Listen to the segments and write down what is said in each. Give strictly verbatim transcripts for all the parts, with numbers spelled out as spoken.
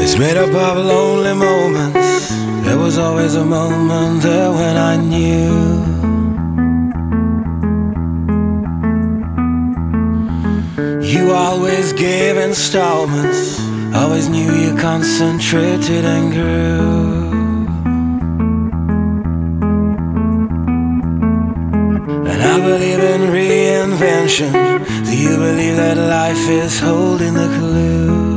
It's made up of lonely moments. There was always a moment there when I knew you always gave installments, always knew you concentrated and grew. And I believe in reinvention. Do you believe that life is holding the clue?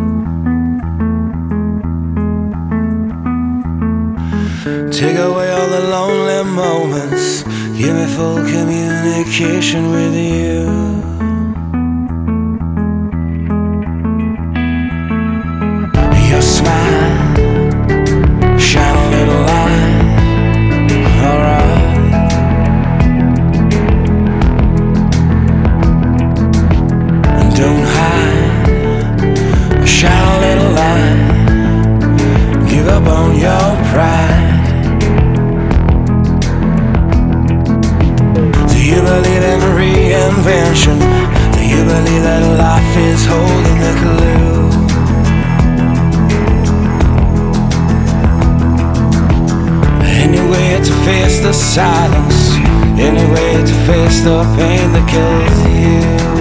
Take away all the lonely moments, give me full communication with you. Your smile, shine a little light, alright. And don't hide, shine a little light, give up on your pride. Do you believe in reinvention? Do you believe that life is holding the clue? Any way to face the silence, any way to face the pain that kills you.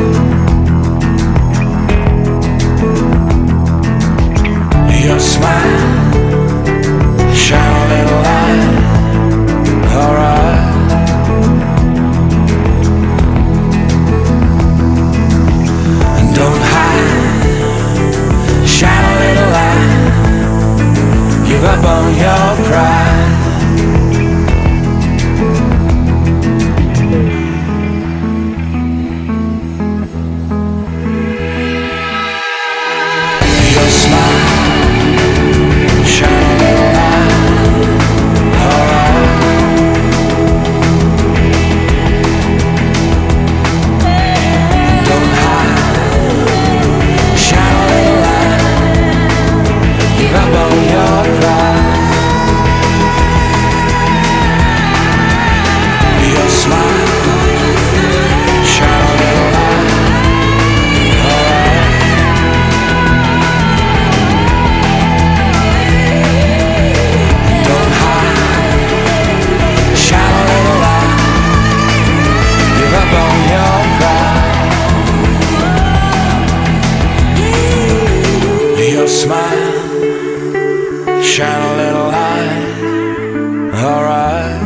Your smile, shine a little light, alright. And don't hide, shine a little light, give up on your pride. Your smile, shine a little light, alright. Don't hide, shine a little light, give up on your pride. Your smile, shine a little light, alright. Don't hide, shine a little light, give up on your pride. Your smile, shine a little light, alright.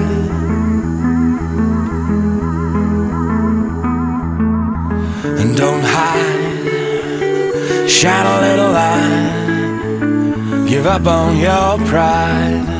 And don't hide, shine a little light, give up on your pride.